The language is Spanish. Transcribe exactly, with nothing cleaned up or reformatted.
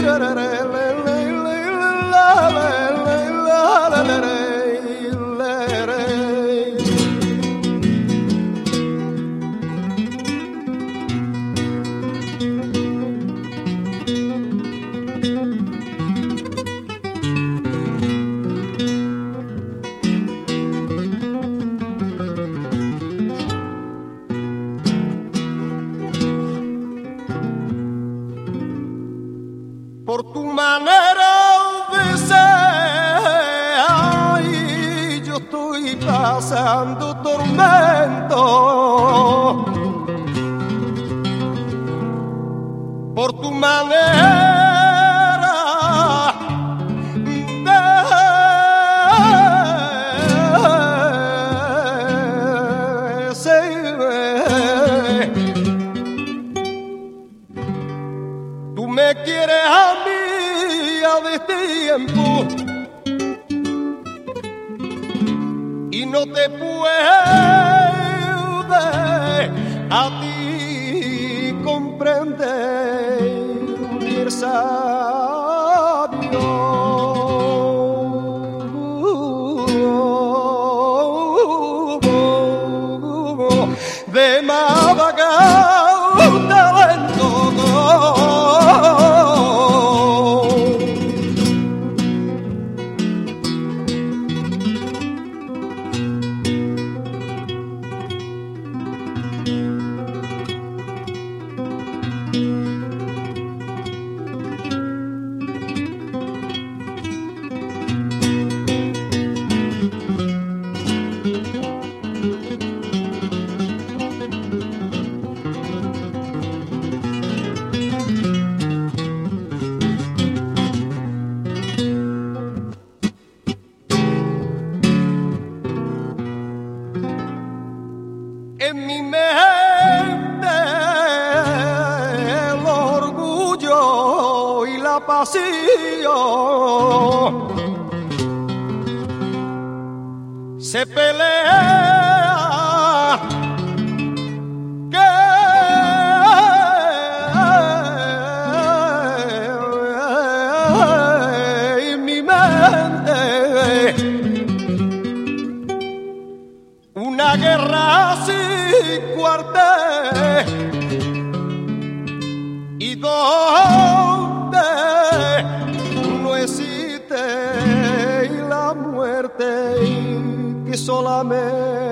Por tu manera de ser, ay, yo estoy pasando tormento. Por tu manera de ser, tú me quieres a mí de tiempo y no te puede a ti comprender ni el sabio de Madagascar talento. En mi mente el orgullo y la pasión se pelea, que en mi mente una guerra sin cuartel y donde no existe la muerte que solamente